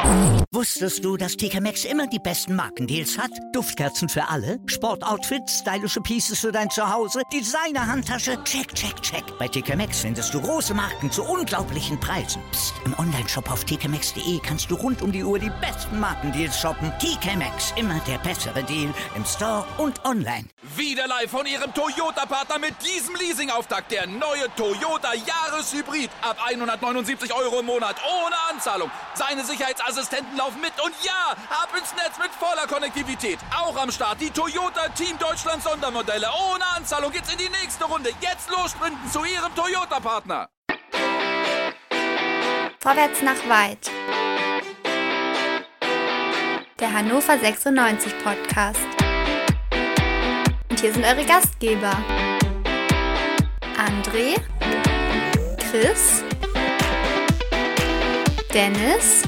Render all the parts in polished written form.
Wusstest du, dass TK Maxx immer die besten Markendeals hat? Duftkerzen für alle, Sportoutfits, stylische Pieces für dein Zuhause, Designer-Handtasche, check, check, check. Bei TK Maxx findest du große Marken zu unglaublichen Preisen. Psst. Im Onlineshop auf tkmaxx.de kannst du rund um die Uhr die besten Markendeals shoppen. TK Maxx, immer der bessere Deal im Store und online. Wieder live von Ihrem Toyota-Partner mit diesem Leasing-Auftakt. Der neue Toyota Jahreshybrid. Ab 179 € im Monat. Ohne Anzahlung. Seine Sicherheitsassistenten laufen mit. Und ja, ab ins Netz mit voller Konnektivität. Auch am Start die Toyota Team Deutschland Sondermodelle. Ohne Anzahlung geht's in die nächste Runde. Jetzt los sprinten zu Ihrem Toyota-Partner. Vorwärts nach weit. Der Hannover 96 Podcast. Und hier sind eure Gastgeber. André, Chris, Dennis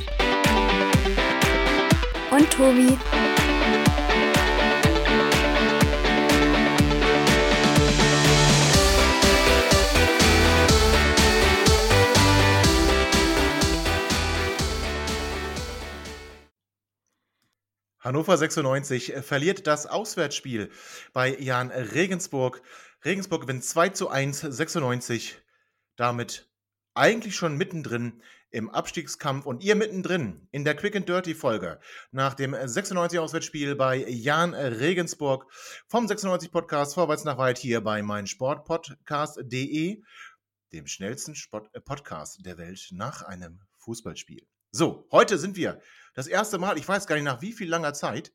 und Tobi. Hannover 96 verliert das Auswärtsspiel bei Jahn Regensburg. Regensburg gewinnt 2:1, 96, damit eigentlich schon mittendrin im Abstiegskampf und ihr mittendrin in der Quick and Dirty Folge nach dem 96 Auswärtsspiel bei Jahn Regensburg vom 96 Podcast Vorwärts nach weit hier bei meinsportpodcast.de, dem schnellsten Podcast der Welt nach einem Fußballspiel. So, heute sind wir das erste Mal, ich weiß gar nicht nach wie langer Zeit,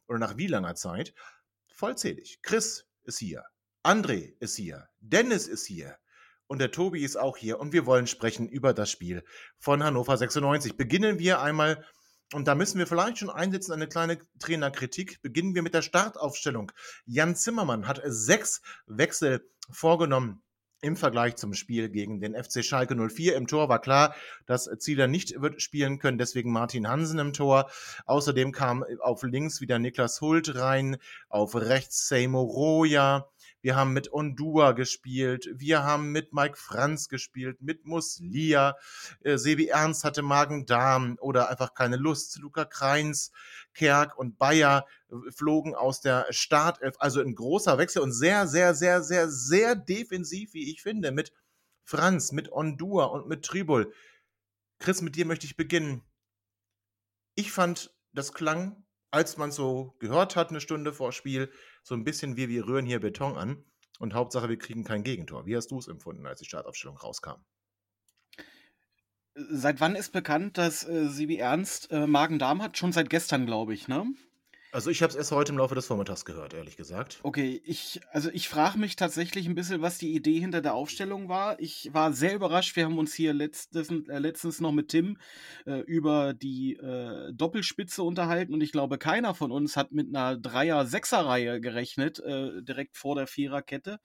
vollzählig. Chris ist hier, André ist hier, Dennis ist hier und der Tobi ist auch hier und wir wollen sprechen über das Spiel von Hannover 96. Beginnen wir einmal, und da müssen wir vielleicht schon einsetzen, eine kleine Trainerkritik, beginnen wir mit der Startaufstellung. Jan Zimmermann hat 6 Wechsel vorgenommen. Im Vergleich zum Spiel gegen den FC Schalke 04 im Tor war klar, dass Zieler nicht wird spielen können, deswegen Martin Hansen im Tor. Außerdem kam auf links wieder Niklas Hult rein, auf rechts Seymour Roya. Wir haben mit Ondua gespielt, wir haben mit Mike Franz gespielt, mit Muslia. Sebi Ernst hatte Magen-Darm oder einfach keine Lust. Luca Kreins, Kerk und Bayer flogen aus der Startelf, also ein großer Wechsel und sehr, sehr, sehr, sehr, sehr defensiv, wie ich finde, mit Franz, mit Ondua und mit Tribul. Chris, mit dir möchte ich beginnen. Ich fand, das klang, als man so gehört hat, eine Stunde vor Spiel, so ein bisschen wie wir rühren hier Beton an und Hauptsache, wir kriegen kein Gegentor. Wie hast du es empfunden, als die Startaufstellung rauskam? Seit wann ist bekannt, dass Sebi Ernst Magen-Darm hat? Schon seit gestern, glaube ich, ne? Also ich habe es erst heute im Laufe des Vormittags gehört, ehrlich gesagt. Okay, ich frage mich tatsächlich ein bisschen, was die Idee hinter der Aufstellung war. Ich war sehr überrascht. Wir haben uns hier letztens noch mit Tim über die Doppelspitze unterhalten und ich glaube, keiner von uns hat mit einer Dreier-Sechser-Reihe gerechnet, direkt vor der Viererkette.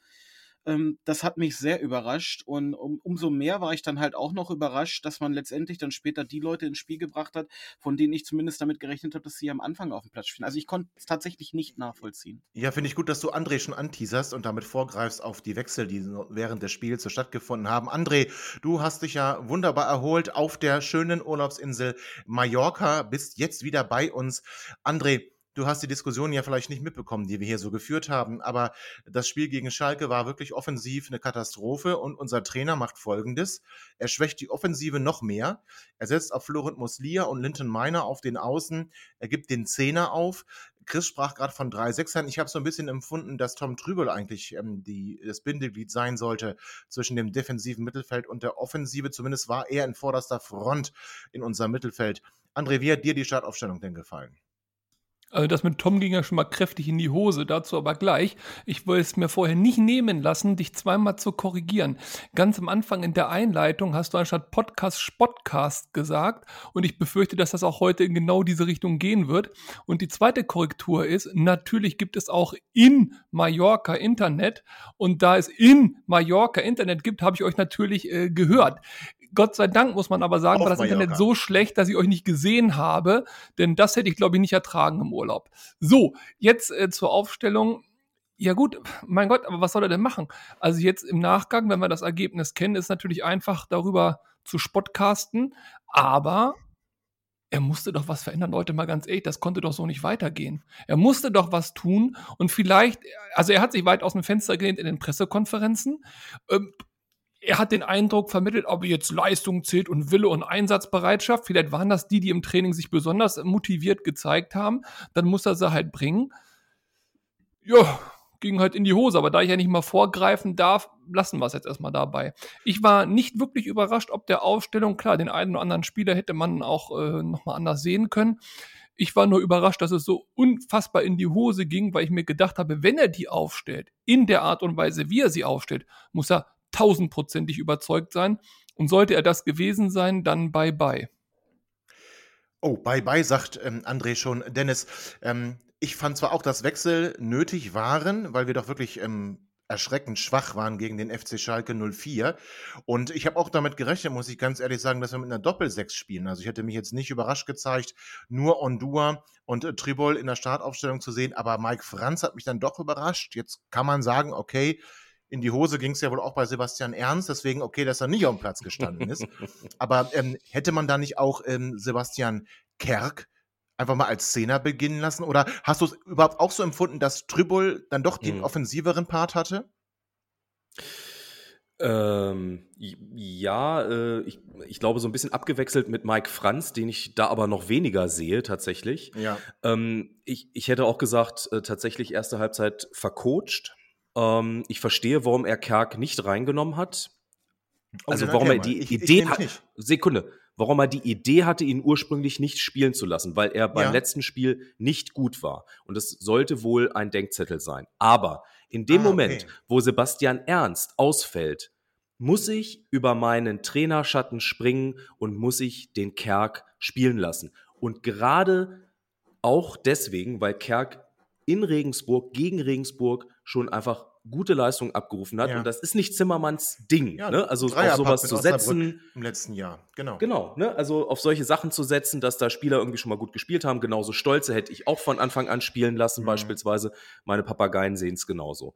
Das hat mich sehr überrascht und umso mehr war ich dann halt auch noch überrascht, dass man letztendlich dann später die Leute ins Spiel gebracht hat, von denen ich zumindest damit gerechnet habe, dass sie am Anfang auf dem Platz stehen. Also ich konnte es tatsächlich nicht nachvollziehen. Ja, finde ich gut, dass du André schon anteaserst und damit vorgreifst auf die Wechsel, die während des Spiels so stattgefunden haben. André, du hast dich ja wunderbar erholt auf der schönen Urlaubsinsel Mallorca, bist jetzt wieder bei uns. André, du hast die Diskussion ja vielleicht nicht mitbekommen, die wir hier so geführt haben, aber das Spiel gegen Schalke war wirklich offensiv eine Katastrophe und unser Trainer macht Folgendes. Er schwächt die Offensive noch mehr. Er setzt auf Florent Muslia und Linton Meiner auf den Außen. Er gibt den Zehner auf. Chris sprach gerade von 3 Sechsern. Ich habe so ein bisschen empfunden, dass Tom Trübel eigentlich das Bindeglied sein sollte zwischen dem defensiven Mittelfeld und der Offensive. Zumindest war er in vorderster Front in unserem Mittelfeld. André, wie hat dir die Startaufstellung denn gefallen? Also das mit Tom ging ja schon mal kräftig in die Hose, dazu aber gleich. Ich wollte es mir vorher nicht nehmen lassen, dich zweimal zu korrigieren. Ganz am Anfang in der Einleitung hast du anstatt Podcast Spotcast gesagt und ich befürchte, dass das auch heute in genau diese Richtung gehen wird. Und die zweite Korrektur ist, natürlich gibt es auch in Mallorca Internet und da es in Mallorca Internet gibt, habe ich euch natürlich gehört. Gott sei Dank, muss man aber sagen, war das Internet so schlecht, dass ich euch nicht gesehen habe, denn das hätte ich, glaube ich, nicht ertragen im Urlaub. So, jetzt zur Aufstellung. Ja gut, mein Gott, aber was soll er denn machen? Also jetzt im Nachgang, wenn wir das Ergebnis kennen, ist natürlich einfach darüber zu spotcasten, aber er musste doch was verändern, Leute, mal ganz ehrlich, das konnte doch so nicht weitergehen. Er musste doch was tun und vielleicht, also er hat sich weit aus dem Fenster gelehnt in den Pressekonferenzen. Er hat den Eindruck vermittelt, ob jetzt Leistung zählt und Wille und Einsatzbereitschaft. Vielleicht waren das die im Training sich besonders motiviert gezeigt haben. Dann muss er sie halt bringen. Ja, ging halt in die Hose. Aber da ich ja nicht mal vorgreifen darf, lassen wir es jetzt erstmal dabei. Ich war nicht wirklich überrascht, ob der Aufstellung, klar, den einen oder anderen Spieler hätte man auch nochmal anders sehen können. Ich war nur überrascht, dass es so unfassbar in die Hose ging, weil ich mir gedacht habe, wenn er die aufstellt, in der Art und Weise, wie er sie aufstellt, muss er 1000%ig überzeugt sein. Und sollte er das gewesen sein, dann bye-bye. Oh, bye-bye, sagt André schon. Dennis, ich fand zwar auch, dass Wechsel nötig waren, weil wir doch wirklich erschreckend schwach waren gegen den FC Schalke 04. Und ich habe auch damit gerechnet, muss ich ganz ehrlich sagen, dass wir mit einer Doppel-6 spielen. Also ich hätte mich jetzt nicht überrascht gezeigt, nur Ondua und Tribol in der Startaufstellung zu sehen. Aber Mike Franz hat mich dann doch überrascht. Jetzt kann man sagen, okay, in die Hose ging es ja wohl auch bei Sebastian Ernst. Deswegen okay, dass er nicht auf dem Platz gestanden ist. Aber hätte man da nicht auch Sebastian Kerk einfach mal als Zehner beginnen lassen? Oder hast du es überhaupt auch so empfunden, dass Tribol dann doch den offensiveren Part hatte? Ich glaube, so ein bisschen abgewechselt mit Mike Franz, den ich da aber noch weniger sehe tatsächlich. Ja. Ich hätte auch gesagt, tatsächlich erste Halbzeit vercoacht. Ich verstehe, warum er Kerk nicht reingenommen hat. Also warum er die Idee hat. Sekunde. Warum er die Idee hatte, ihn ursprünglich nicht spielen zu lassen, weil er beim letzten Spiel nicht gut war. Und das sollte wohl ein Denkzettel sein. Aber in dem Moment, wo Sebastian Ernst ausfällt, muss ich über meinen Trainerschatten springen und muss ich den Kerk spielen lassen. Und gerade auch deswegen, weil Kerk in Regensburg, gegen Regensburg schon einfach gute Leistung abgerufen hat. Ja. Und das ist nicht Zimmermanns Ding. Ja, ne? Also auf sowas zu setzen. Im letzten Jahr, genau. Genau, ne? Also auf solche Sachen zu setzen, dass da Spieler irgendwie schon mal gut gespielt haben. Genauso Stolze hätte ich auch von Anfang an spielen lassen, beispielsweise. Meine Papageien sehen es genauso.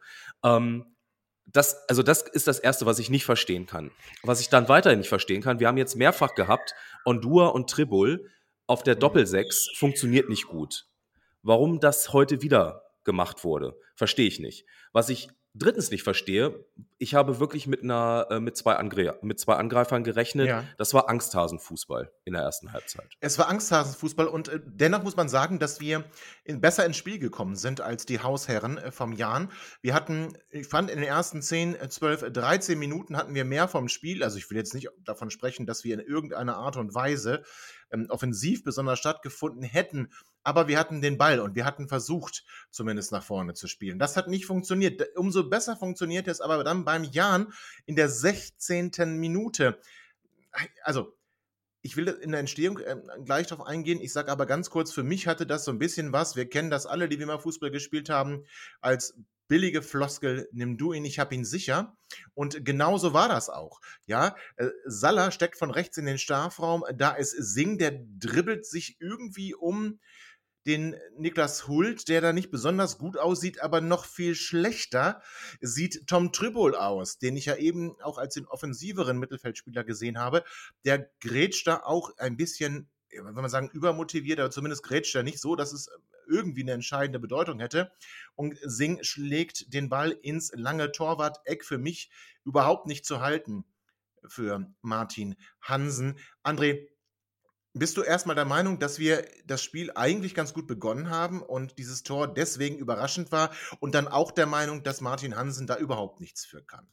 Das ist das Erste, was ich nicht verstehen kann. Was ich dann weiterhin nicht verstehen kann, wir haben jetzt mehrfach gehabt, Ondua und Tribol auf der Doppel-6 funktioniert nicht gut. Warum das heute wieder gemacht wurde, verstehe ich nicht. Was ich drittens nicht verstehe, ich habe wirklich mit zwei Angreifern gerechnet. Ja. Das war Angsthasenfußball in der ersten Halbzeit. Es war Angsthasenfußball und dennoch muss man sagen, dass wir besser ins Spiel gekommen sind als die Hausherren vom Jan. Wir hatten, ich fand, in den ersten 10, 12, 13 Minuten hatten wir mehr vom Spiel. Also ich will jetzt nicht davon sprechen, dass wir in irgendeiner Art und Weise offensiv besonders stattgefunden hätten. Aber wir hatten den Ball und wir hatten versucht, zumindest nach vorne zu spielen. Das hat nicht funktioniert. Umso besser funktioniert es aber dann beim Jan in der 16. Minute. Also, ich will in der Entstehung gleich darauf eingehen. Ich sage aber ganz kurz, für mich hatte das so ein bisschen was, wir kennen das alle, die wir mal Fußball gespielt haben, als billige Floskel, nimm du ihn, ich hab ihn sicher. Und genauso war das auch. Ja, Salah steckt von rechts in den Strafraum, da ist Singh, der dribbelt sich irgendwie um den Niklas Hult, der da nicht besonders gut aussieht, aber noch viel schlechter sieht Tom Tribol aus, den ich ja eben auch als den offensiveren Mittelfeldspieler gesehen habe. Der grätscht da auch ein bisschen, wenn man sagen, übermotiviert, aber zumindest grätscht er nicht so, dass es irgendwie eine entscheidende Bedeutung hätte. Und Singh schlägt den Ball ins lange Torwart-Eck, für mich überhaupt nicht zu halten für Martin Hansen. André, bist du erstmal der Meinung, dass wir das Spiel eigentlich ganz gut begonnen haben und dieses Tor deswegen überraschend war und dann auch der Meinung, dass Martin Hansen da überhaupt nichts für kann?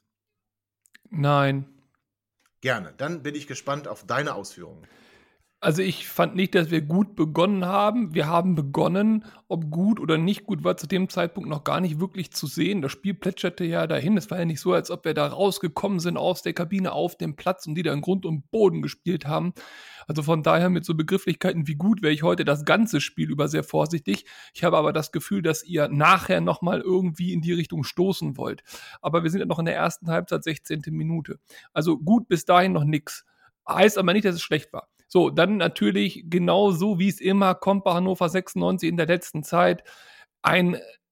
Nein. Gerne, dann bin ich gespannt auf deine Ausführungen. Also ich fand nicht, dass wir gut begonnen haben. Wir haben begonnen, ob gut oder nicht gut, war zu dem Zeitpunkt noch gar nicht wirklich zu sehen. Das Spiel plätscherte ja dahin. Es war ja nicht so, als ob wir da rausgekommen sind aus der Kabine auf dem Platz und die da in Grund und Boden gespielt haben. Also von daher mit so Begrifflichkeiten wie gut wäre ich heute das ganze Spiel über sehr vorsichtig. Ich habe aber das Gefühl, dass ihr nachher nochmal irgendwie in die Richtung stoßen wollt. Aber wir sind ja noch in der ersten Halbzeit, 16. Minute. Also gut bis dahin noch nix. Heißt aber nicht, dass es schlecht war. So, dann natürlich genau so, wie es immer kommt bei Hannover 96 in der letzten Zeit, ein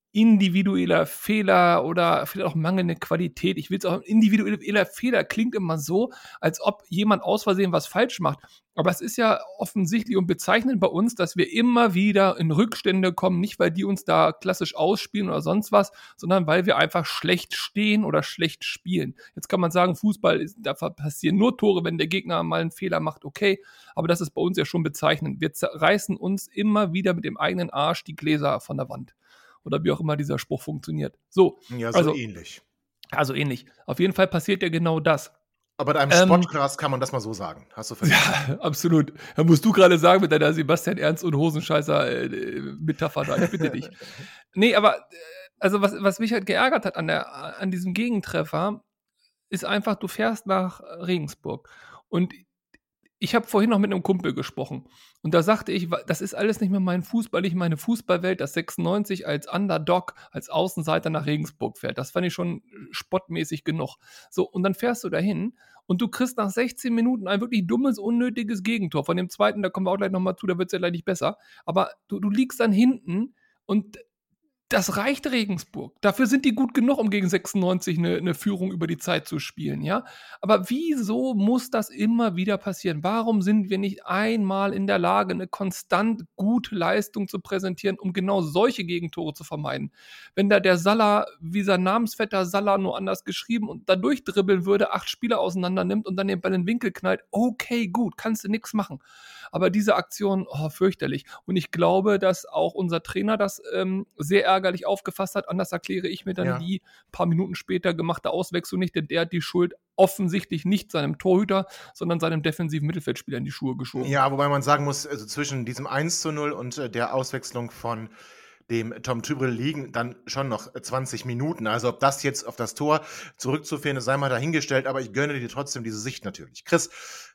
individueller Fehler oder vielleicht auch mangelnde Qualität. Ich will es auch, individueller Fehler klingt immer so, als ob jemand aus Versehen was falsch macht. Aber es ist ja offensichtlich und bezeichnend bei uns, dass wir immer wieder in Rückstände kommen, nicht weil die uns da klassisch ausspielen oder sonst was, sondern weil wir einfach schlecht stehen oder schlecht spielen. Jetzt kann man sagen, Fußball, da passieren nur Tore, wenn der Gegner mal einen Fehler macht, okay, aber das ist bei uns ja schon bezeichnend. Wir reißen uns immer wieder mit dem eigenen Arsch die Gläser von der Wand. Oder wie auch immer dieser Spruch funktioniert. So, ja, so ähnlich. Also ähnlich. Auf jeden Fall passiert ja genau das. Aber in einem Podcast kann man das mal so sagen. Hast du verstanden? Ja, absolut. Da musst du gerade sagen mit deiner Sebastian Ernst und Hosenscheißer-Metapher da. Ich bitte dich. Nee, aber also was mich halt geärgert hat an diesem Gegentreffer, ist einfach, du fährst nach Regensburg. Und ich habe vorhin noch mit einem Kumpel gesprochen. Und da sagte ich, das ist alles nicht mehr mein Fußball, nicht meine Fußballwelt, dass 96 als Underdog, als Außenseiter nach Regensburg fährt. Das fand ich schon spottmäßig genug. So, und dann fährst du dahin und du kriegst nach 16 Minuten ein wirklich dummes, unnötiges Gegentor. Von dem zweiten, da kommen wir auch gleich nochmal zu, da wird es ja gleich nicht besser. Aber du liegst dann hinten und das reicht Regensburg. Dafür sind die gut genug, um gegen 96 eine Führung über die Zeit zu spielen, ja. Aber wieso muss das immer wieder passieren? Warum sind wir nicht einmal in der Lage, eine konstant gute Leistung zu präsentieren, um genau solche Gegentore zu vermeiden? Wenn da der Salah, wie sein Namensvetter Salah nur anders geschrieben und da durchdribbeln würde, 8 Spieler auseinander nimmt und dann den Ball in den Winkel knallt, okay, gut, kannst du nichts machen. Aber diese Aktion, fürchterlich. Und ich glaube, dass auch unser Trainer das sehr ärgerlich aufgefasst hat. Anders erkläre ich mir dann die paar Minuten später gemachte Auswechslung nicht, denn der hat die Schuld offensichtlich nicht seinem Torhüter, sondern seinem defensiven Mittelfeldspieler in die Schuhe geschoben. Ja, wobei man sagen muss, also zwischen diesem 1:0 und der Auswechslung von dem Tom Tübrell liegen dann schon noch 20 Minuten. Also ob das jetzt auf das Tor zurückzuführen ist, sei mal dahingestellt, aber ich gönne dir trotzdem diese Sicht natürlich. Chris,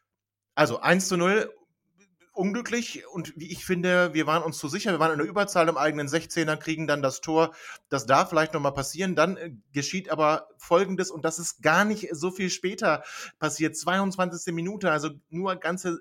also 1:0, unglücklich und wie ich finde, wir waren uns zu sicher, wir waren in der Überzahl im eigenen 16er, kriegen dann das Tor, das darf vielleicht nochmal passieren, dann geschieht aber Folgendes und das ist gar nicht so viel später passiert, 22. Minute, also nur ganze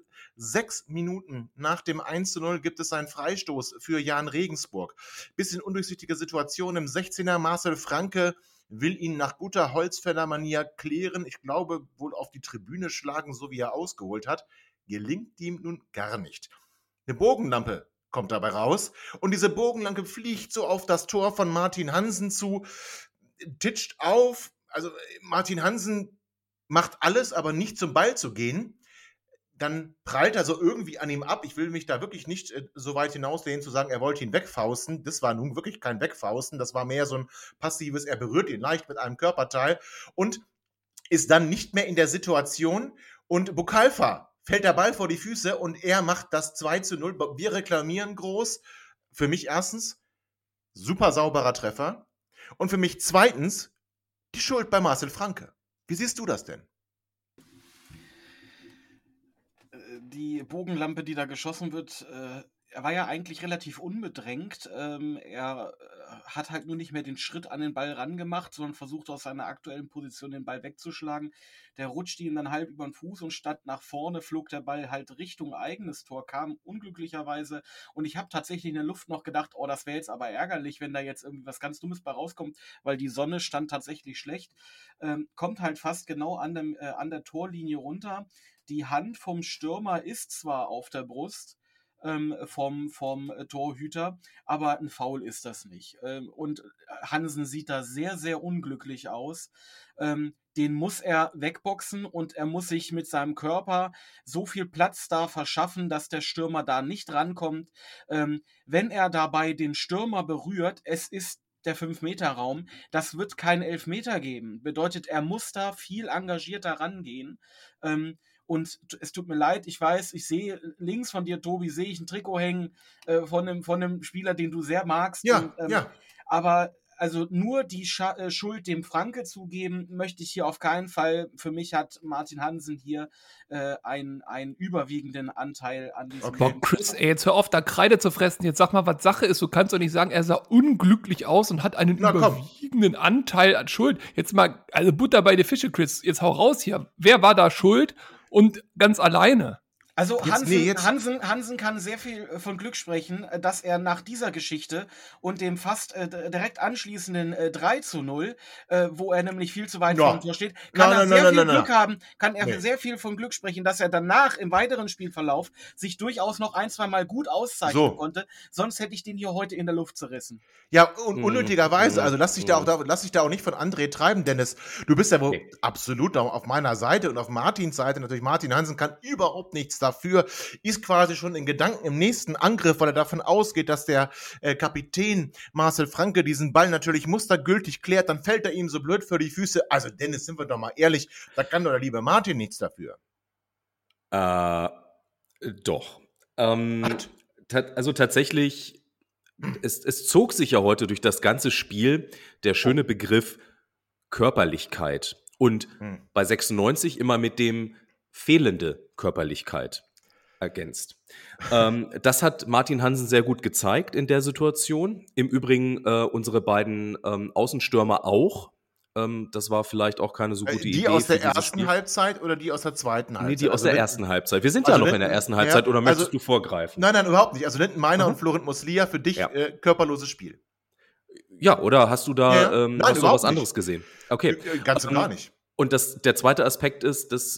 6 Minuten nach dem 1:0 gibt es einen Freistoß für Jan Regensburg. Bisschen undurchsichtige Situation im 16er, Marcel Franke will ihn nach guter Holzfäller-Manier klären, ich glaube wohl auf die Tribüne schlagen, so wie er ausgeholt hat. Gelingt ihm nun gar nicht. Eine Bogenlampe kommt dabei raus und diese Bogenlampe fliegt so auf das Tor von Martin Hansen zu, titscht auf, also Martin Hansen macht alles, aber nicht zum Ball zu gehen. Dann prallt er so irgendwie an ihm ab. Ich will mich da wirklich nicht so weit hinauslehnen, zu sagen, er wollte ihn wegfausten. Das war nun wirklich kein Wegfausten, das war mehr so ein passives, er berührt ihn leicht mit einem Körperteil und ist dann nicht mehr in der Situation und Bukalfa fällt der Ball vor die Füße und er macht das 2:0. Wir reklamieren groß. Für mich erstens, super sauberer Treffer. Und für mich zweitens, die Schuld bei Marcel Franke. Wie siehst du das denn? Die Bogenlampe, die da geschossen wird, er war ja eigentlich relativ unbedrängt. Er hat halt nur nicht mehr den Schritt an den Ball rangemacht, sondern versucht aus seiner aktuellen Position den Ball wegzuschlagen. Der rutscht ihm dann halb über den Fuß und statt nach vorne flog der Ball halt Richtung eigenes Tor, kam unglücklicherweise. Und ich habe tatsächlich in der Luft noch gedacht, das wäre jetzt aber ärgerlich, wenn da jetzt irgendwie was ganz Dummes bei rauskommt, weil die Sonne stand tatsächlich schlecht. Kommt halt fast genau an der Torlinie runter. Die Hand vom Stürmer ist zwar auf der Brust, vom Torhüter, aber ein Foul ist das nicht. Und Hansen sieht da sehr, sehr unglücklich aus. Den muss er wegboxen und er muss sich mit seinem Körper so viel Platz da verschaffen, dass der Stürmer da nicht rankommt. Wenn er dabei den Stürmer berührt, es ist der 5-Meter-Raum, das wird keinen Elfmeter geben. Bedeutet, er muss da viel engagierter rangehen. Und es tut mir leid, ich weiß, ich sehe links von dir, Tobi, sehe ich ein Trikot hängen von einem Spieler, den du sehr magst. Ja, Aber also nur die Schuld dem Franke zu geben, möchte ich hier auf keinen Fall. Für mich hat Martin Hansen hier einen überwiegenden Anteil an diesem Boah, Chris, jetzt hör auf, da Kreide zu fressen. Jetzt sag mal, was Sache ist. Du kannst doch nicht sagen, er sah unglücklich aus und hat einen überwiegenden Anteil an Schuld. Jetzt mal, also Butter bei die Fische, Chris. Jetzt hau raus hier. Wer war da schuld und ganz alleine? Also Hansen kann sehr viel von Glück sprechen, dass er nach dieser Geschichte und dem fast direkt anschließenden 3:0, wo er nämlich viel zu weit vor dem Tor steht, kann er sehr viel Glück haben, kann er sehr viel von Glück sprechen, dass er danach im weiteren Spielverlauf sich durchaus noch 1-2 Mal gut auszeichnen konnte. Sonst hätte ich den hier heute in der Luft zerrissen. Ja, unnötigerweise. Also lass dich da auch nicht von André treiben, Dennis. Du bist ja wohl absolut auf meiner Seite und auf Martins Seite. Natürlich, Martin Hansen kann überhaupt nichts dafür, ist quasi schon in Gedanken im nächsten Angriff, weil er davon ausgeht, dass der Kapitän Marcel Franke diesen Ball natürlich mustergültig klärt, dann fällt er ihm so blöd für die Füße. Also Dennis, sind wir doch mal ehrlich, da kann doch der liebe Martin nichts dafür. Doch. Also tatsächlich, es zog sich ja heute durch das ganze Spiel der schöne Begriff Körperlichkeit und bei 96 immer mit dem fehlende Körperlichkeit ergänzt. Das hat Martin Hansen sehr gut gezeigt in der Situation. Im Übrigen unsere beiden Außenstürmer auch. Das war vielleicht auch keine so gute Idee. Die aus der ersten Halbzeit oder die aus der zweiten Halbzeit? Nee, die aus der ersten Halbzeit. Wir sind ja noch in der ersten Halbzeit, oder möchtest du vorgreifen? Nein, überhaupt nicht. Also Lindenmeiner und Florent Muslia, für dich körperloses Spiel. Ja, oder hast du da hast du was anderes gesehen? Okay. Ganz und gar nicht. Und der zweite Aspekt ist, dass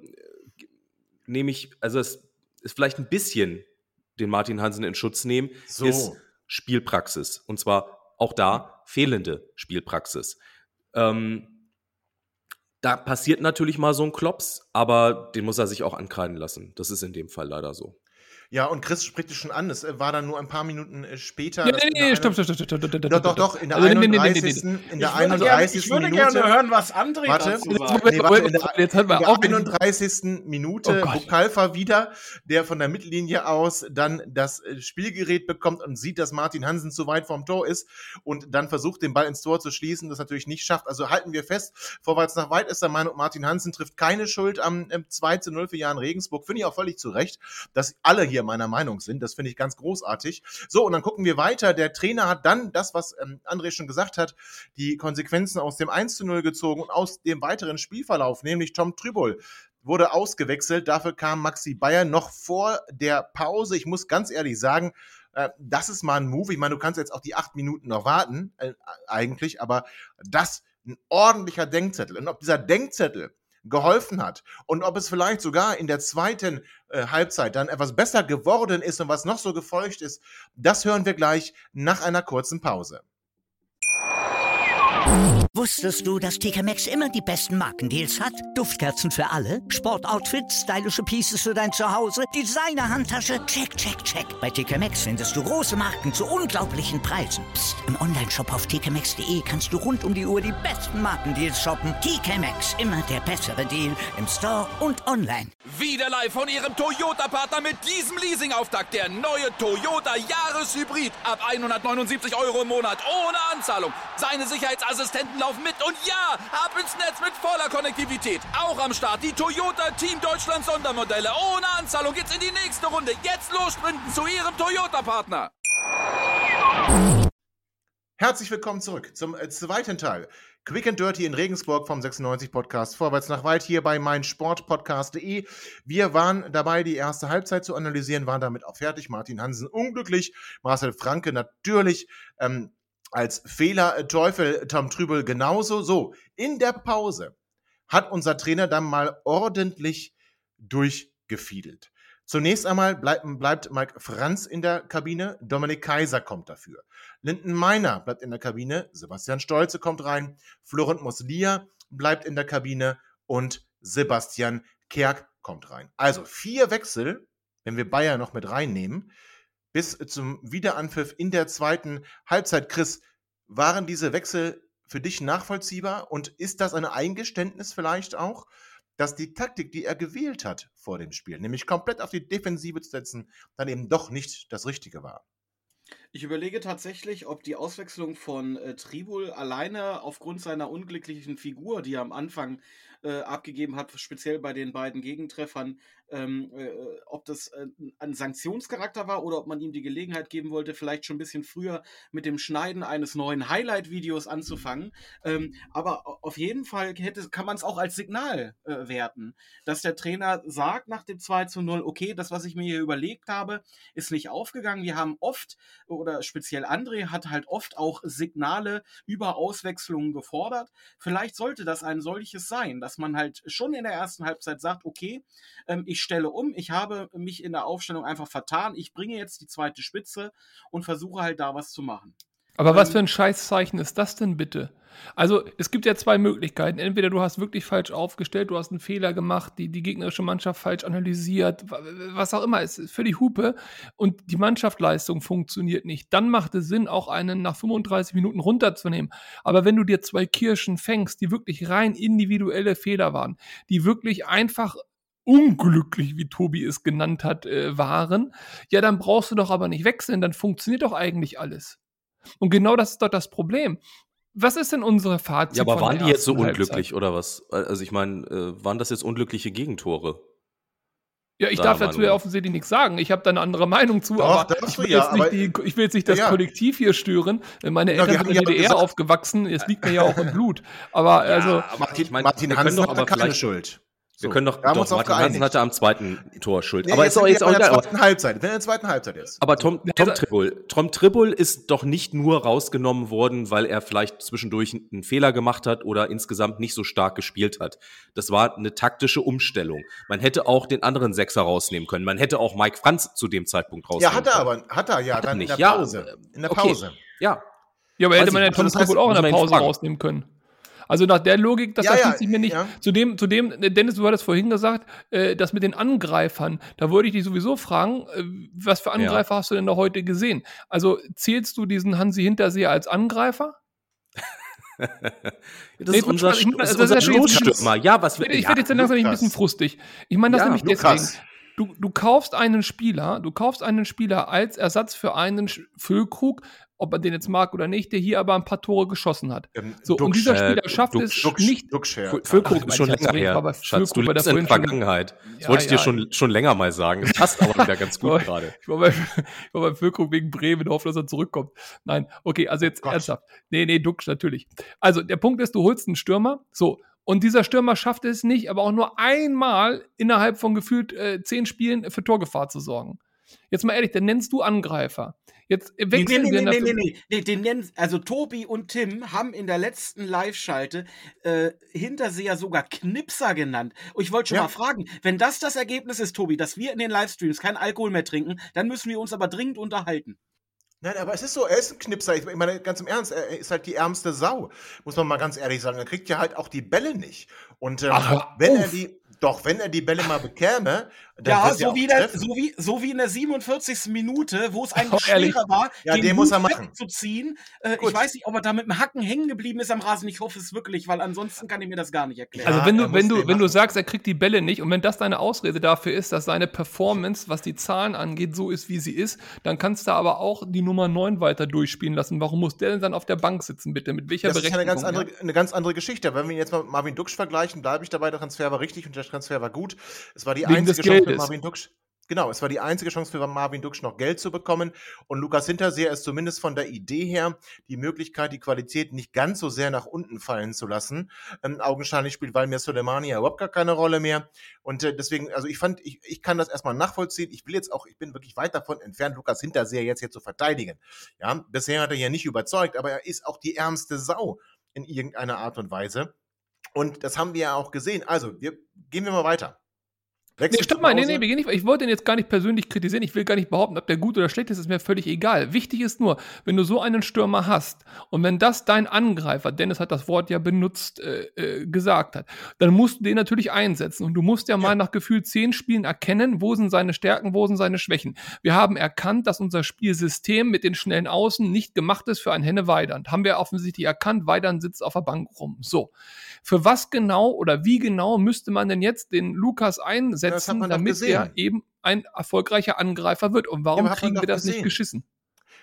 es ist vielleicht ein bisschen den Martin Hansen in Schutz nehmen, ist Spielpraxis. Und zwar auch da fehlende Spielpraxis. Da passiert natürlich mal so ein Klops, aber den muss er sich auch ankreiden lassen. Das ist in dem Fall leider so. Ja, und Chris spricht es schon an, es war dann nur ein paar Minuten später. Nee, stopp. Doch, in der 31. Ich würde gerne hören, was André dazu sagt. Jetzt in der 31. Minute Bukalfa wieder, der von der Mittellinie aus dann das Spielgerät bekommt und sieht, dass Martin Hansen zu weit vom Tor ist und dann versucht, den Ball ins Tor zu schließen, das natürlich nicht schafft. Also halten wir fest, vorwärts nach weit ist der Meinung, Martin Hansen trifft keine Schuld am 2:0 für Jan Regensburg. Finde ich auch völlig zu Recht, dass alle hier meiner Meinung sind. Das finde ich ganz großartig. So, und dann gucken wir weiter. Der Trainer hat dann das, was André schon gesagt hat, die Konsequenzen aus dem 1:0 gezogen und aus dem weiteren Spielverlauf, nämlich Tom Trübol wurde ausgewechselt. Dafür kam Maxi Bayer noch vor der Pause. Ich muss ganz ehrlich sagen, das ist mal ein Move. Ich meine, du kannst jetzt auch die 8 Minuten noch warten, eigentlich, aber das ein ordentlicher Denkzettel. Und ob dieser Denkzettel geholfen hat und ob es vielleicht sogar in der zweiten Halbzeit dann etwas besser geworden ist und was noch so gefeucht ist, das hören wir gleich nach einer kurzen Pause. Wusstest du, dass TK Maxx immer die besten Markendeals hat? Duftkerzen für alle, Sportoutfits, stylische Pieces für dein Zuhause, Designer-Handtasche, check. Bei TK Maxx findest du große Marken zu unglaublichen Preisen. Psst. Im Onlineshop auf tkmaxx.de kannst du rund um die Uhr die besten Markendeals shoppen. TK Maxx, immer der bessere Deal im Store und online. Wieder live von ihrem Toyota-Partner mit diesem Leasing-Auftakt. Der neue Toyota Jahreshybrid. Ab 179 € im Monat ohne Anzahlung. Seine Sicherheitsassistenten laufen mit und ja, ab ins Netz mit voller Konnektivität. Auch am Start die Toyota Team Deutschland Sondermodelle. Ohne Anzahlung geht's in die nächste Runde. Jetzt los sprinten zu Ihrem Toyota-Partner. Herzlich willkommen zurück zum zweiten Teil. Quick and Dirty in Regensburg vom 96 Podcast Vorwärts nach Weit hier bei meinsportpodcast.de. Wir waren dabei, die erste Halbzeit zu analysieren, waren damit auch fertig. Martin Hansen unglücklich, Marcel Franke natürlich als Fehlerteufel, Tom Trübel genauso. So, in der Pause hat unser Trainer dann mal ordentlich durchgefiedelt. Zunächst einmal bleibt Mike Franz in der Kabine, Dominik Kaiser kommt dafür. Lindenmeiner bleibt in der Kabine, Sebastian Stolze kommt rein, Florent Muslia bleibt in der Kabine und Sebastian Kerk kommt rein. Also 4 Wechsel, wenn wir Bayer noch mit reinnehmen, bis zum Wiederanpfiff in der zweiten Halbzeit. Chris, waren diese Wechsel für dich nachvollziehbar und ist das ein Eingeständnis vielleicht auch, dass die Taktik, die er gewählt hat vor dem Spiel, nämlich komplett auf die Defensive zu setzen, dann eben doch nicht das Richtige war? Ich überlege tatsächlich, ob die Auswechslung von Tribul alleine aufgrund seiner unglücklichen Figur, die er am Anfang abgegeben hat, speziell bei den beiden Gegentreffern, ob das ein Sanktionscharakter war oder ob man ihm die Gelegenheit geben wollte, vielleicht schon ein bisschen früher mit dem Schneiden eines neuen Highlight-Videos anzufangen. Aber auf jeden Fall kann man es auch als Signal werten, dass der Trainer sagt nach dem 2:0, okay, das, was ich mir hier überlegt habe, ist nicht aufgegangen. Wir haben oft, oder speziell André hat halt oft auch Signale über Auswechslungen gefordert. Vielleicht sollte das ein solches sein, dass man halt schon in der ersten Halbzeit sagt, okay, ich stelle um, ich habe mich in der Aufstellung einfach vertan, ich bringe jetzt die zweite Spitze und versuche halt da was zu machen. Aber was für ein Scheißzeichen ist das denn bitte? Also es gibt ja zwei Möglichkeiten. Entweder du hast wirklich falsch aufgestellt, du hast einen Fehler gemacht, die gegnerische Mannschaft falsch analysiert, was auch immer, es ist völlig Hupe und die Mannschaftsleistung funktioniert nicht. Dann macht es Sinn, auch einen nach 35 Minuten runterzunehmen. Aber wenn du dir zwei Kirschen fängst, die wirklich rein individuelle Fehler waren, die wirklich einfach unglücklich, wie Tobi es genannt hat, waren, ja, dann brauchst du doch aber nicht wechseln, dann funktioniert doch eigentlich alles. Und genau das ist doch das Problem. Was ist denn unsere Fazit? Ja, aber waren die jetzt so unglücklich oder was? Also ich meine, waren das jetzt unglückliche Gegentore? Ja, ich darf dazu ja offensichtlich nichts sagen. Ich habe da eine andere Meinung zu, Doch, aber ich will jetzt nicht das Kollektiv hier stören. Meine Eltern sind in der DDR aufgewachsen, es liegt mir ja auch im Blut. Aber also Martin Hansen hat keine Schuld. Wir können doch Martin Hansen hatte am zweiten Tor Schuld. Nee, aber ist auch jetzt auch in der zweiten Halbzeit. Wenn in der zweiten Halbzeit ist. Aber Tom Tribul ist doch nicht nur rausgenommen worden, weil er vielleicht zwischendurch einen Fehler gemacht hat oder insgesamt nicht so stark gespielt hat. Das war eine taktische Umstellung. Man hätte auch den anderen Sechser rausnehmen können. Man hätte auch Mike Franz zu dem Zeitpunkt rausnehmen können. Hat er dann nicht. In der Pause. In der Pause. Okay. Ja, aber hätte man ja Tom Tribul auch in der Pause rausnehmen können. Also nach der Logik, das erschließt sich mir nicht. Ja. Zudem, Dennis, du hattest vorhin gesagt, das mit den Angreifern, da wollte ich dich sowieso fragen, was für Angreifer hast du denn da heute gesehen? Also zählst du diesen Hansi Hinterseher als Angreifer? Das ist unser Stoßstürmer. Ja, was ich werde jetzt dann langsam ein bisschen frustig. Ich meine das nämlich deswegen. Du kaufst einen Spieler als Ersatz für einen Füllkrug, ob man den jetzt mag oder nicht, der hier aber ein paar Tore geschossen hat. Und dieser Spieler schafft es nicht. Füllkrug ist schon länger her. Schatz, du lebst in der Vergangenheit. Das wollte ich dir schon länger mal sagen. Das passt aber wieder ganz gut gerade. Ich war bei Füllkrug wegen Bremen, hoffe, dass er zurückkommt. Nein, okay, also jetzt ernsthaft. Nee, Duxch natürlich. Also der Punkt ist, du holst einen Stürmer, so. Und dieser Stürmer schafft es nicht, aber auch nur einmal innerhalb von gefühlt 10 Spielen für Torgefahr zu sorgen. Jetzt mal ehrlich, dann nennst du Angreifer. Jetzt wechseln wir. Also Tobi und Tim haben in der letzten Live-Schalte Hinterseher sogar Knipser genannt. Und ich wollte schon mal fragen, wenn das Ergebnis ist, Tobi, dass wir in den Livestreams keinen Alkohol mehr trinken, dann müssen wir uns aber dringend unterhalten. Nein, aber es ist so, er ist ein Knipser. Ich meine, ganz im Ernst, er ist halt die ärmste Sau, muss man mal ganz ehrlich sagen. Er kriegt ja halt auch die Bälle nicht. Und wenn er die Bälle mal bekäme, dann so wie in der 47. Minute, wo es eigentlich schwerer war, den muss er machen. Zu ziehen. Ich weiß nicht, ob er da mit dem Hacken hängen geblieben ist am Rasen. Ich hoffe es wirklich, weil ansonsten kann ich mir das gar nicht erklären. Also wenn du sagst, er kriegt die Bälle nicht und wenn das deine Ausrede dafür ist, dass seine Performance, was die Zahlen angeht, so ist, wie sie ist, dann kannst du aber auch die Nummer 9 weiter durchspielen lassen. Warum muss der denn dann auf der Bank sitzen, bitte? Mit welcher Berechtigung? Das ist eine ganz andere Geschichte. Wenn wir ihn jetzt mal mit Marvin Duxch vergleichen, bleibe ich dabei, der Transfer war richtig und der Transfer war gut. Es war die einzige Chance für Marvin Duxch. Genau, es war die einzige Chance für Marvin Duxch, noch Geld zu bekommen. Und Lukas Hinterseher ist zumindest von der Idee her die Möglichkeit, die Qualität nicht ganz so sehr nach unten fallen zu lassen. Augenscheinlich spielt Valmir Soleimani ja überhaupt gar keine Rolle mehr. Und deswegen, also ich kann das erstmal nachvollziehen. Ich bin wirklich weit davon entfernt, Lukas Hinterseher jetzt hier zu verteidigen. Ja, bisher hat er ja nicht überzeugt, aber er ist auch die ärmste Sau in irgendeiner Art und Weise. Und das haben wir ja auch gesehen. Also, gehen wir mal weiter. Stopp mal, wir gehen nicht. Ich wollte ihn jetzt gar nicht persönlich kritisieren. Ich will gar nicht behaupten, ob der gut oder schlecht ist mir völlig egal. Wichtig ist nur, wenn du so einen Stürmer hast und wenn das dein Angreifer, Dennis hat das Wort ja benutzt, gesagt hat, dann musst du den natürlich einsetzen. Und du musst ja mal nach gefühlt 10 Spielen erkennen, wo sind seine Stärken, wo sind seine Schwächen. Wir haben erkannt, dass unser Spielsystem mit den schnellen Außen nicht gemacht ist für einen Henne Weidand. Haben wir offensichtlich erkannt, Weidand sitzt auf der Bank rum. So. Für was genau oder wie genau müsste man denn jetzt den Lukas einsetzen, damit er eben ein erfolgreicher Angreifer wird? Und warum kriegen wir das nicht geschissen?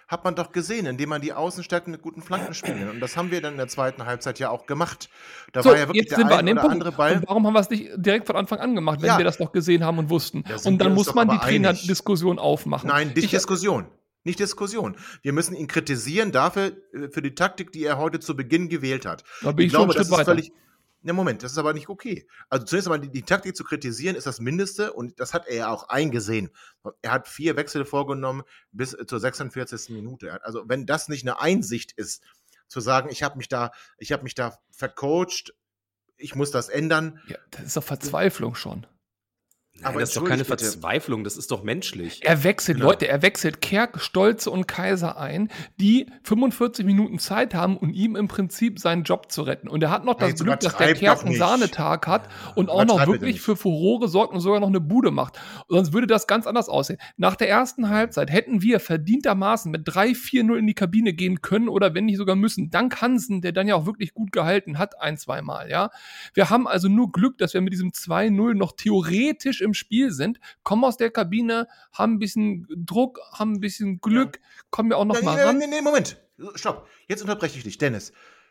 hat man doch gesehen, indem man die Außen stärkt mit guten Flankenspielern. Und das haben wir dann in der zweiten Halbzeit ja auch gemacht. Da war ja wirklich jetzt sind wir an dem Punkt. andere Ball. Und warum haben wir es nicht direkt von Anfang an gemacht, wenn wir das doch gesehen haben und wussten? Und dann muss man die Trainerdiskussion aufmachen. Nein, nicht Diskussion. Nicht Diskussion. Wir müssen ihn kritisieren dafür, für die Taktik, die er heute zu Beginn gewählt hat. Da bin ich glaube, das ist völlig... Ja, Moment, das ist aber nicht okay. Also zunächst einmal die Taktik zu kritisieren ist das Mindeste und das hat er ja auch eingesehen. Er hat 4 Wechsel vorgenommen bis zur 46. Minute. Also wenn das nicht eine Einsicht ist, zu sagen, ich habe mich da vercoacht, ich muss das ändern. Ja, das ist doch Verzweiflung schon. Nein, aber das ist doch keine Verzweiflung, das ist doch menschlich. Er wechselt, genau. Leute, er wechselt Kerk, Stolze und Kaiser ein, die 45 Minuten Zeit haben, um ihm im Prinzip seinen Job zu retten. Und er hat noch das Glück, dass der Kerk einen Sahnetag hat und auch noch wirklich für Furore sorgt und sogar noch eine Bude macht. Sonst würde das ganz anders aussehen. Nach der ersten Halbzeit hätten wir verdientermaßen mit 3-4-0 in die Kabine gehen können oder wenn nicht sogar müssen. Dank Hansen, der dann ja auch wirklich gut gehalten hat, 1-2 Mal, ja. Wir haben also nur Glück, dass wir mit diesem 2-0 noch theoretisch im Spiel sind, kommen aus der Kabine, haben ein bisschen Druck, haben ein bisschen Glück, kommen wir auch noch mal ran. Nee, Moment. Stopp. Jetzt unterbreche ich dich, Dennis.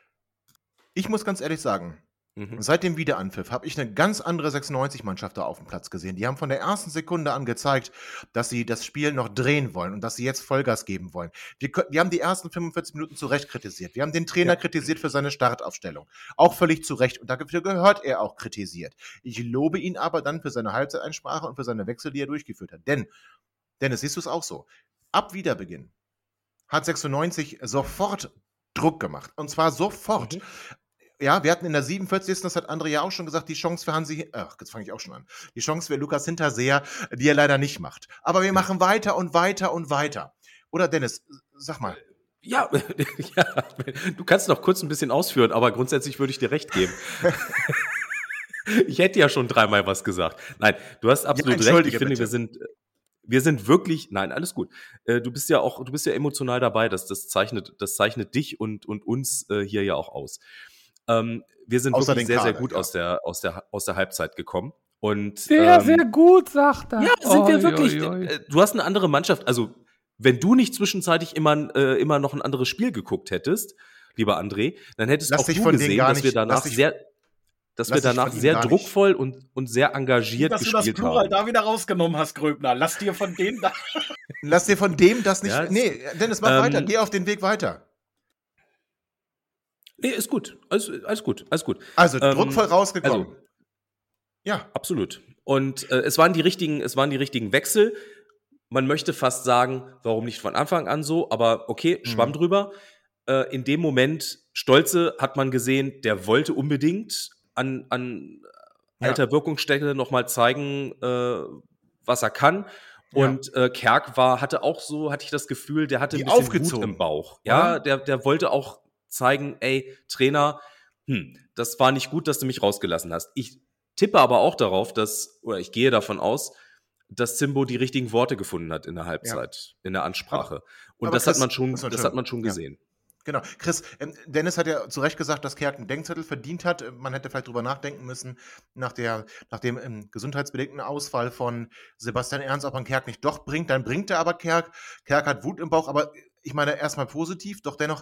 Ich muss ganz ehrlich sagen, seit dem Wiederanpfiff habe ich eine ganz andere 96-Mannschaft da auf dem Platz gesehen. Die haben von der ersten Sekunde an gezeigt, dass sie das Spiel noch drehen wollen und dass sie jetzt Vollgas geben wollen. Wir haben die ersten 45 Minuten zu Recht kritisiert. Wir haben den Trainer kritisiert für seine Startaufstellung. Auch völlig zu Recht. Und dafür gehört er auch kritisiert. Ich lobe ihn aber dann für seine Halbzeiteinsprache und für seine Wechsel, die er durchgeführt hat. Denn, Dennis, siehst du es auch so? Ab Wiederbeginn hat 96 sofort Druck gemacht. Und zwar sofort. Ja, wir hatten in der 47. Das hat André ja auch schon gesagt, die Chance für jetzt fange ich auch schon an. Die Chance für Lukas Hinterseher, die er leider nicht macht. Aber wir machen weiter und weiter und weiter. Oder Dennis, sag mal. Ja, du kannst noch kurz ein bisschen ausführen, aber grundsätzlich würde ich dir recht geben. Ich hätte ja schon 3-mal was gesagt. Nein, du hast absolut recht. Ich finde, wir sind wirklich, nein, alles gut. Du bist ja emotional dabei. Das zeichnet dich und uns hier ja auch aus. Wir sind wirklich sehr, sehr gut aus der Halbzeit gekommen. Und, sehr gut, sagt er. Ja, sind wir wirklich. Du hast eine andere Mannschaft. Also, wenn du nicht zwischenzeitlich immer noch ein anderes Spiel geguckt hättest, lieber André, dann hättest auch du gesehen, dass wir danach sehr druckvoll und sehr engagiert gespielt haben. Dass du das Plural da wieder rausgenommen hast, Gröbner. Lass dir von dem das nicht... Ja, nee, Dennis, mach weiter. Geh auf den Weg weiter. Nee, ist gut. Alles gut. Also, druckvoll rausgekommen. Also, ja. Absolut. Und es waren die richtigen Wechsel. Man möchte fast sagen, warum nicht von Anfang an so, aber okay, Schwamm drüber. In dem Moment, Stolze hat man gesehen, der wollte unbedingt an alter Wirkungsstätte nochmal zeigen, was er kann. Und Kerk hatte ich das Gefühl, der hatte ein bisschen Wut im Bauch. Ja, der wollte auch zeigen, ey, Trainer, das war nicht gut, dass du mich rausgelassen hast. Ich tippe aber auch darauf, ich gehe davon aus, dass Zimbo die richtigen Worte gefunden hat in der Halbzeit, in der Ansprache. Und das hat man schon gesehen. Genau. Chris, Dennis hat ja zu Recht gesagt, dass Kerk einen Denkzettel verdient hat. Man hätte vielleicht drüber nachdenken müssen, nach dem gesundheitsbedingten Ausfall von Sebastian Ernst, ob man Kerk nicht doch bringt. Dann bringt er aber Kerk. Kerk hat Wut im Bauch, aber ich meine erstmal positiv, doch dennoch,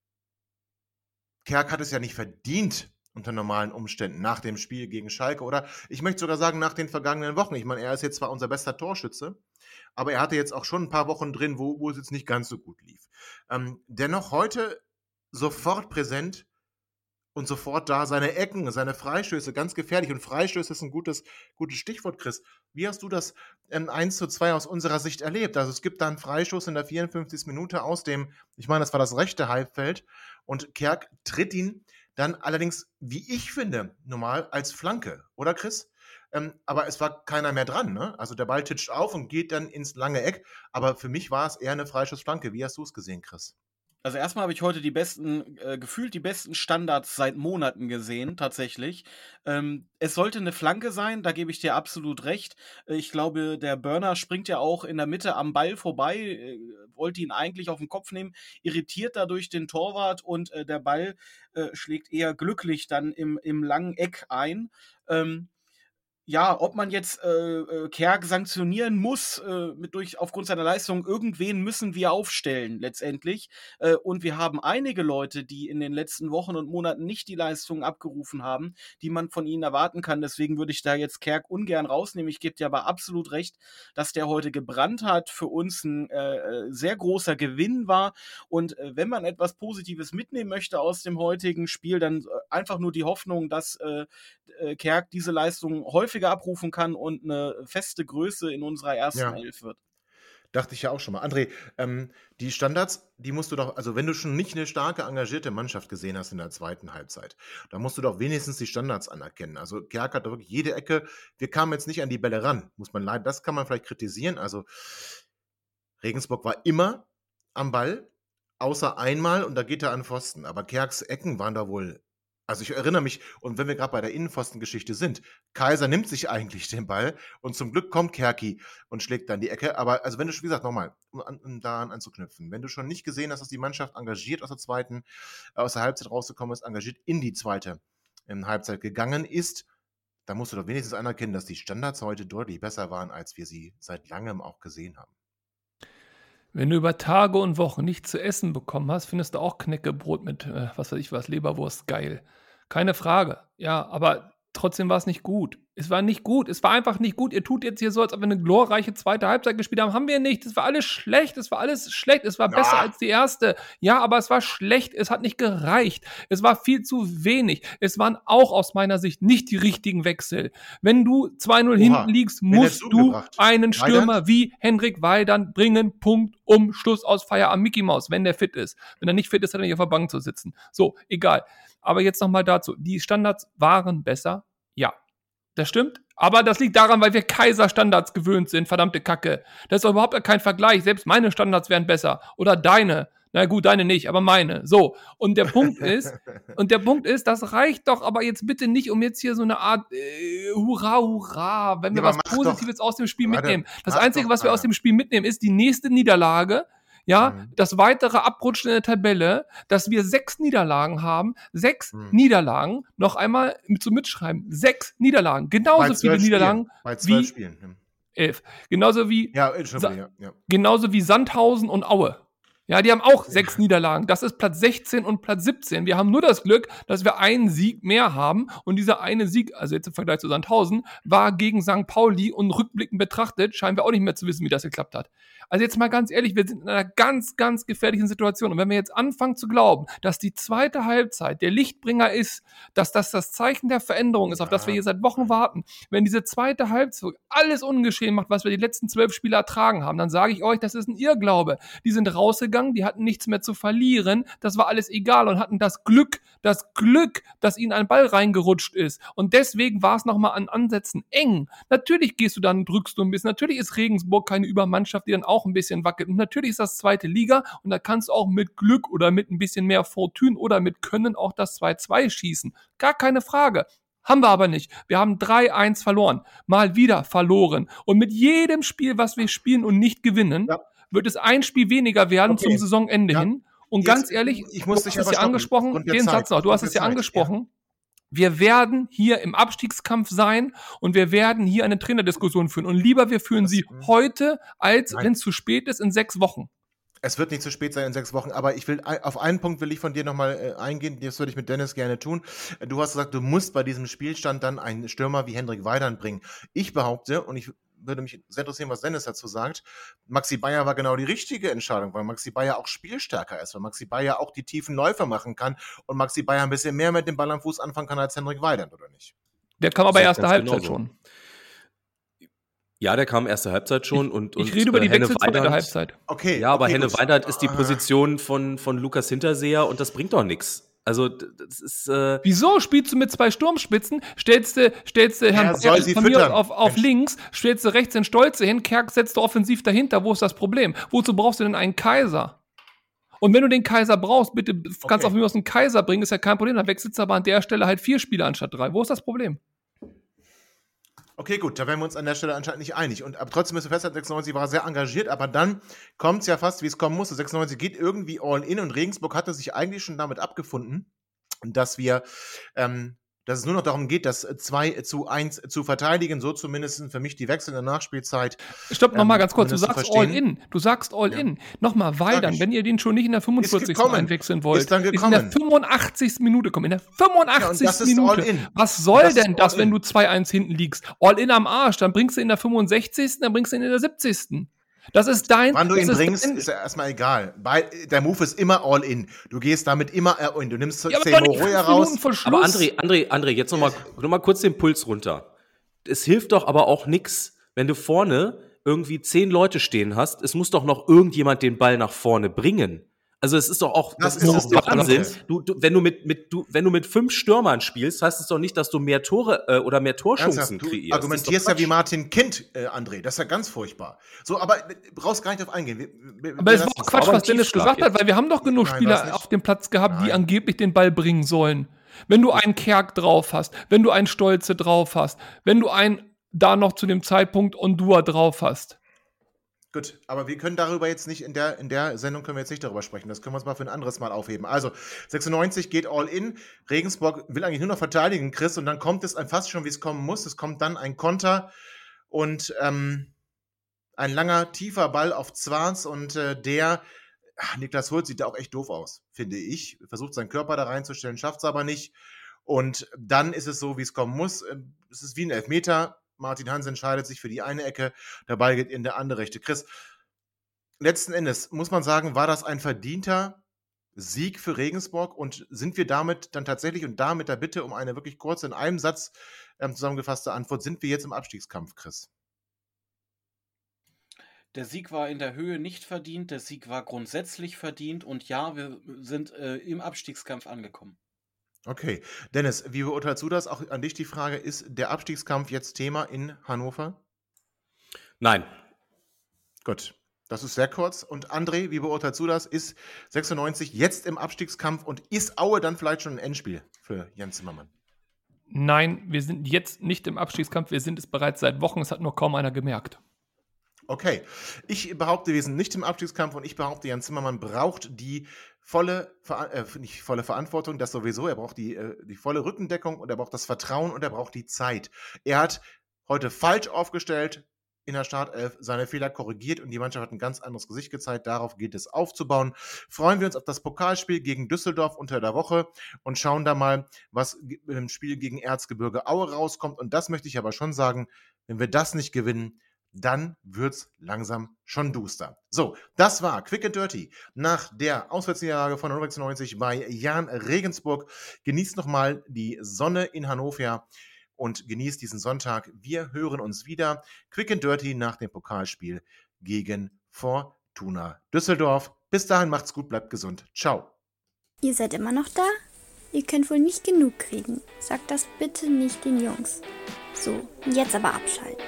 Kerk hat es ja nicht verdient unter normalen Umständen nach dem Spiel gegen Schalke oder ich möchte sogar sagen nach den vergangenen Wochen. Ich meine, er ist jetzt zwar unser bester Torschütze, aber er hatte jetzt auch schon ein paar Wochen drin, wo es jetzt nicht ganz so gut lief. Dennoch heute sofort präsent und sofort da seine Ecken, seine Freistöße, ganz gefährlich. Und Freistöße ist ein gutes Stichwort, Chris. Wie hast du das 1:2 aus unserer Sicht erlebt? Also es gibt da einen Freistoß in der 54. Minute aus dem, ich meine, das war das rechte Halbfeld und Kerk tritt ihn dann allerdings, wie ich finde, normal als Flanke, oder Chris? Aber es war keiner mehr dran, ne? Also der Ball titscht auf und geht dann ins lange Eck, aber für mich war es eher eine Freischussflanke. Wie hast du es gesehen, Chris? Also erstmal habe ich heute gefühlt die besten Standards seit Monaten gesehen, tatsächlich. Es sollte eine Flanke sein, da gebe ich dir absolut recht. Ich glaube, der Burner springt ja auch in der Mitte am Ball vorbei, wollte ihn eigentlich auf den Kopf nehmen, irritiert dadurch den Torwart und der Ball schlägt eher glücklich dann im langen Eck ein. ja, ob man jetzt Kerk sanktionieren muss, aufgrund seiner Leistung, irgendwen müssen wir aufstellen letztendlich. Und wir haben einige Leute, die in den letzten Wochen und Monaten nicht die Leistungen abgerufen haben, die man von ihnen erwarten kann. Deswegen würde ich da jetzt Kerk ungern rausnehmen. Ich gebe dir aber absolut recht, dass der heute gebrannt hat, für uns ein sehr großer Gewinn war. Und wenn man etwas Positives mitnehmen möchte aus dem heutigen Spiel, dann einfach nur die Hoffnung, dass Kerk diese Leistung häufiger abrufen kann und eine feste Größe in unserer ersten Elf wird. Dachte ich ja auch schon mal. André, die Standards, die musst du doch, also wenn du schon nicht eine starke, engagierte Mannschaft gesehen hast in der zweiten Halbzeit, dann musst du doch wenigstens die Standards anerkennen. Also Kerk hat wirklich jede Ecke, wir kamen jetzt nicht an die Bälle ran, das kann man vielleicht kritisieren. Also Regensburg war immer am Ball, außer einmal, und da geht er an Pfosten. Aber Kerks Ecken waren da wohl. Also ich erinnere mich, und wenn wir gerade bei der Innenpfostengeschichte sind, Kaiser nimmt sich eigentlich den Ball und zum Glück kommt Kerki und schlägt dann die Ecke. Aber also wenn du, wie gesagt, nochmal, um daran anzuknüpfen, wenn du schon nicht gesehen hast, dass die Mannschaft engagiert aus der Halbzeit rausgekommen ist, engagiert in die zweite Halbzeit gegangen ist, dann musst du doch wenigstens anerkennen, dass die Standards heute deutlich besser waren, als wir sie seit langem auch gesehen haben. Wenn du über Tage und Wochen nichts zu essen bekommen hast, findest du auch Knäckebrot mit, Leberwurst geil. Keine Frage. Ja, aber trotzdem war es nicht gut. Es war nicht gut. Es war einfach nicht gut. Ihr tut jetzt hier so, als ob wir eine glorreiche zweite Halbzeit gespielt haben. Haben wir nicht. Es war alles schlecht. Es war besser als die erste. Ja, aber es war schlecht. Es hat nicht gereicht. Es war viel zu wenig. Es waren auch aus meiner Sicht nicht die richtigen Wechsel. Wenn du 2-0 hinten liegst, musst du einen Stürmer wie Hendrik Weidand bringen. Punkt. Schluss aus Feierabend. Mickey Maus, wenn der fit ist. Wenn er nicht fit ist, hat er nicht auf der Bank zu sitzen. So, egal. Aber jetzt nochmal dazu. Die Standards waren besser. Ja. Das stimmt, aber das liegt daran, weil wir Kaiser-Standards gewöhnt sind, verdammte Kacke. Das ist doch überhaupt kein Vergleich, selbst meine Standards wären besser. Oder deine. Na gut, deine nicht, aber meine. So, und der Punkt ist, das reicht doch aber jetzt bitte nicht, um jetzt hier so eine Art Hurra, wenn wir was Positives aus dem Spiel mitnehmen. Das Einzige, was wir aus dem Spiel mitnehmen, ist die nächste Niederlage. Ja, das weitere Abrutschen in der Tabelle, dass wir 6 Niederlagen haben. 6 Niederlagen, noch einmal zum Mitschreiben. 6 Niederlagen. Genauso viele Niederlagen bei 12 Spielen. 11. Genauso wie genauso wie Sandhausen und Aue. Ja, die haben auch 6 Niederlagen. Das ist Platz 16 und Platz 17. Wir haben nur das Glück, dass wir einen Sieg mehr haben. Und dieser eine Sieg, also jetzt im Vergleich zu Sandhausen, war gegen St. Pauli und rückblickend betrachtet, scheinen wir auch nicht mehr zu wissen, wie das geklappt hat. Also jetzt mal ganz ehrlich, wir sind in einer ganz, ganz gefährlichen Situation. Und wenn wir jetzt anfangen zu glauben, dass die zweite Halbzeit der Lichtbringer ist, dass das das Zeichen der Veränderung ist, auf das wir hier seit Wochen warten, wenn diese zweite Halbzeit alles ungeschehen macht, was wir die letzten 12 Spiele ertragen haben, dann sage ich euch, das ist ein Irrglaube. Die sind rausgegangen, die hatten nichts mehr zu verlieren, das war alles egal und hatten das Glück, dass ihnen ein Ball reingerutscht ist. Und deswegen war es nochmal an Ansätzen eng. Natürlich gehst du dann, drückst du ein bisschen, natürlich ist Regensburg keine Übermannschaft, die dann auch ein bisschen wackelt. Und natürlich ist das zweite Liga und da kannst du auch mit Glück oder mit ein bisschen mehr Fortune oder mit Können auch das 2-2 schießen. Gar keine Frage. Haben wir aber nicht. Wir haben 3-1 verloren. Mal wieder verloren. Und mit jedem Spiel, was wir spielen und nicht gewinnen, wird es ein Spiel weniger werden zum Saisonende hin. Und jetzt, ganz ehrlich, du hast es ja angesprochen, den Satz noch, du hast es ja angesprochen, wir werden hier im Abstiegskampf sein und wir werden hier eine Trainerdiskussion führen. Und lieber wir führen sie heute, als wenn es zu spät ist, in 6 Wochen. Es wird nicht zu spät sein in 6 Wochen, aber auf einen Punkt will ich von dir nochmal eingehen, das würde ich mit Dennis gerne tun. Du hast gesagt, du musst bei diesem Spielstand dann einen Stürmer wie Hendrik Weidand bringen. Ich behaupte, und ich würde mich sehr interessieren, was Dennis dazu sagt, Maxi Baier war genau die richtige Entscheidung, weil Maxi Baier auch spielstärker ist, weil Maxi Baier auch die tiefen Läufe machen kann und Maxi Baier ein bisschen mehr mit dem Ball am Fuß anfangen kann als Hendrik Weidand, oder nicht? Der kam aber erste Halbzeit schon. Ja, der kam erste Halbzeit schon. Und ich rede über die Wechsel zur zweiten Halbzeit. Okay. Ja, aber Henne Weidand ist die Position von Lukas Hinterseher und das bringt doch nichts. Also, das ist. Wieso spielst du mit 2 Sturmspitzen? Stellst du Herrn Berg von mir auf links, stellst du rechts den Stolze hin, Kerk setzt du offensiv dahinter. Wo ist das Problem? Wozu brauchst du denn einen Kaiser? Und wenn du den Kaiser brauchst, bitte kannst du auf mich aus dem Kaiser bringen, ist ja kein Problem. Dann wechselst du aber an der Stelle halt 4 Spieler anstatt 3. Wo ist das Problem? Okay, gut, da wären wir uns an der Stelle anscheinend nicht einig. Aber trotzdem müssen wir festhalten, 96 war sehr engagiert, aber dann kommt es ja fast, wie es kommen musste. 96 geht irgendwie all in und Regensburg hatte sich eigentlich schon damit abgefunden, dass wir dass es nur noch darum geht, das 2:1 zu verteidigen, so zumindest für mich die Wechsel in der Nachspielzeit. Stopp, nochmal ganz kurz, du sagst All-In. Du sagst All-In. Nochmal, weil dann, wenn ihr den schon nicht in der 45. einwechseln wollt, ist in der 85. Minute kommen. In der 85. Minute. Was soll denn das, wenn du 2:1 hinten liegst? All-In am Arsch, dann bringst du in der 65., dann bringst du ihn in der 70. Das ist dein... Wann du ihn bringst, ist ja erstmal egal. Der Move ist immer all in. Du gehst damit immer all in. Du nimmst 10 Moroja raus. Aber André, jetzt noch mal kurz den Puls runter. Es hilft doch aber auch nix, wenn du vorne irgendwie 10 Leute stehen hast. Es muss doch noch irgendjemand den Ball nach vorne bringen. Also es ist doch auch, das ist doch Wahnsinn. Wenn du mit 5 Stürmern spielst, heißt es doch nicht, dass du mehr Tore oder mehr Torchancen kreierst. Du argumentierst ja wie Martin Kind, André. Das ist ja ganz furchtbar. So, aber du brauchst gar nicht drauf eingehen. Aber es war auch Quatsch, was Dennis gesagt hat, weil wir haben doch genug Spieler auf dem Platz gehabt, die angeblich den Ball bringen sollen. Wenn du einen Kerk drauf hast, wenn du einen Stolze drauf hast, wenn du einen da noch zu dem Zeitpunkt Ondua drauf hast. Gut, aber wir können darüber jetzt nicht, in der Sendung können wir jetzt nicht darüber sprechen. Das können wir uns mal für ein anderes Mal aufheben. Also, 96 geht all in. Regensburg will eigentlich nur noch verteidigen, Chris, und dann kommt es fast schon, wie es kommen muss. Es kommt dann ein Konter und ein langer, tiefer Ball auf Zwarz und Niklas Hult sieht da auch echt doof aus, finde ich. Versucht seinen Körper da reinzustellen, schafft es aber nicht. Und dann ist es so, wie es kommen muss. Es ist wie ein Elfmeter. Martin Hans entscheidet sich für die eine Ecke, der Ball geht in der andere Rechte. Chris, letzten Endes muss man sagen, war das ein verdienter Sieg für Regensburg und sind wir damit dann tatsächlich, und da mit der Bitte um eine wirklich kurze, in einem Satz zusammengefasste Antwort, sind wir jetzt im Abstiegskampf, Chris? Der Sieg war in der Höhe nicht verdient, der Sieg war grundsätzlich verdient und ja, wir sind im Abstiegskampf angekommen. Okay. Dennis, wie beurteilst du das? Auch an dich die Frage, ist der Abstiegskampf jetzt Thema in Hannover? Nein. Gut, das ist sehr kurz. Und André, wie beurteilst du das? Ist 96 jetzt im Abstiegskampf und ist Aue dann vielleicht schon ein Endspiel für Jens Zimmermann? Nein, wir sind jetzt nicht im Abstiegskampf, wir sind es bereits seit Wochen, es hat nur kaum einer gemerkt. Okay, ich behaupte, wir sind nicht im Abstiegskampf und ich behaupte, Jens Zimmermann braucht die nicht volle Verantwortung, das sowieso, er braucht die volle Rückendeckung und er braucht das Vertrauen und er braucht die Zeit. Er hat heute falsch aufgestellt in der Startelf, seine Fehler korrigiert und die Mannschaft hat ein ganz anderes Gesicht gezeigt, darauf geht es aufzubauen. Freuen wir uns auf das Pokalspiel gegen Düsseldorf unter der Woche und schauen da mal, was im Spiel gegen Erzgebirge Aue rauskommt und das möchte ich aber schon sagen, wenn wir das nicht gewinnen, dann wird's langsam schon duster. So, das war Quick and Dirty nach der Auswärtsniederlage von 96 bei Jahn Regensburg. Genießt nochmal die Sonne in Hannover und genießt diesen Sonntag. Wir hören uns wieder. Quick and Dirty nach dem Pokalspiel gegen Fortuna Düsseldorf. Bis dahin macht's gut, bleibt gesund. Ciao. Ihr seid immer noch da? Ihr könnt wohl nicht genug kriegen. Sagt das bitte nicht den Jungs. So, jetzt aber abschalten.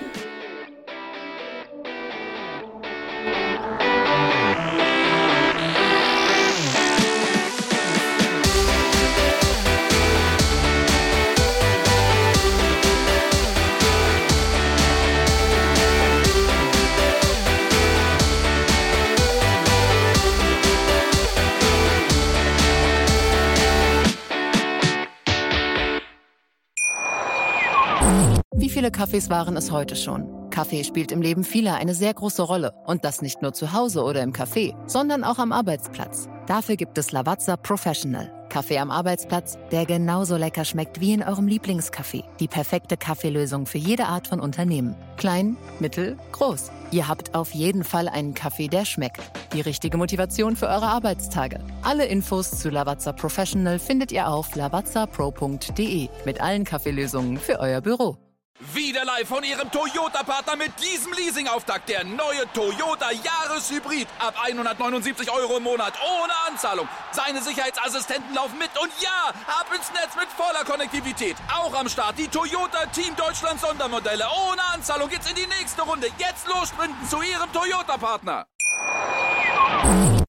Wie viele Kaffees waren es heute schon? Kaffee spielt im Leben vieler eine sehr große Rolle. Und das nicht nur zu Hause oder im Café, sondern auch am Arbeitsplatz. Dafür gibt es Lavazza Professional. Kaffee am Arbeitsplatz, der genauso lecker schmeckt wie in eurem Lieblingscafé. Die perfekte Kaffeelösung für jede Art von Unternehmen. Klein, mittel, groß. Ihr habt auf jeden Fall einen Kaffee, der schmeckt. Die richtige Motivation für eure Arbeitstage. Alle Infos zu Lavazza Professional findet ihr auf lavazzapro.de mit allen Kaffeelösungen für euer Büro. Wieder live von Ihrem Toyota-Partner mit diesem Leasing-Auftakt. Der neue Toyota Jahreshybrid. Ab 179 € im Monat. Ohne Anzahlung. Seine Sicherheitsassistenten laufen mit. Und ja, ab ins Netz mit voller Konnektivität. Auch am Start die Toyota Team Deutschland Sondermodelle. Ohne Anzahlung geht's in die nächste Runde. Jetzt los sprinten zu Ihrem Toyota-Partner.